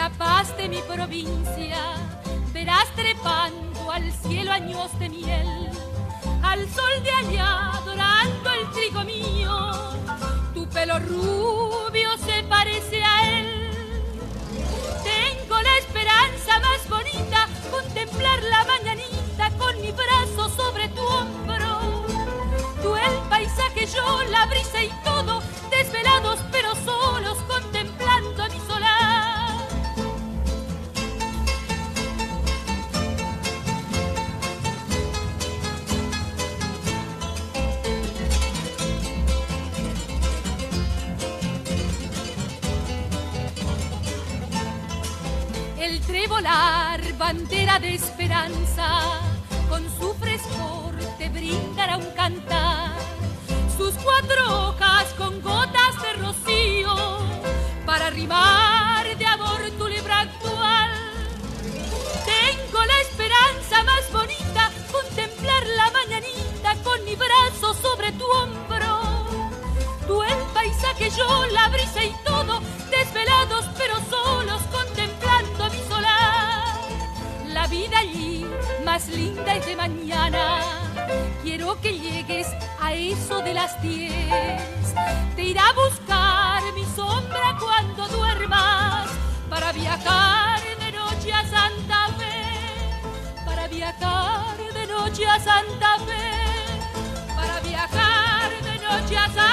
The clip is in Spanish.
la paz de mi provincia verás trepando al cielo años de miel, al sol de allá dorando el trigo mío, tu pelo rubio se parece a él. Tengo la esperanza más bonita, contemplar la mañanita con mi brazo sobre tu hombro. Tú el paisaje, yo la brisa y todo, desvelados pero solos contemplando mi solar. El trebolar, bandera de esperanza, con su frescor te brindará un cantar. Sus cuatro hojas con gotas de rocío, para rimar de amor tu libro actual. Tengo la esperanza más bonita, contemplar la mañanita con mi brazo sobre tu hombro. Tú el paisaje, yo la brisa y todo, desvelados pero solos contemplando mi solar. La vida allí más linda es de mañana, quiero que llegues a eso de las 10. Te irá a buscar mi sombra cuando duermas, para viajar de noche a Santa Fe, para viajar de noche a Santa Fe, para viajar de noche a Santa Fe.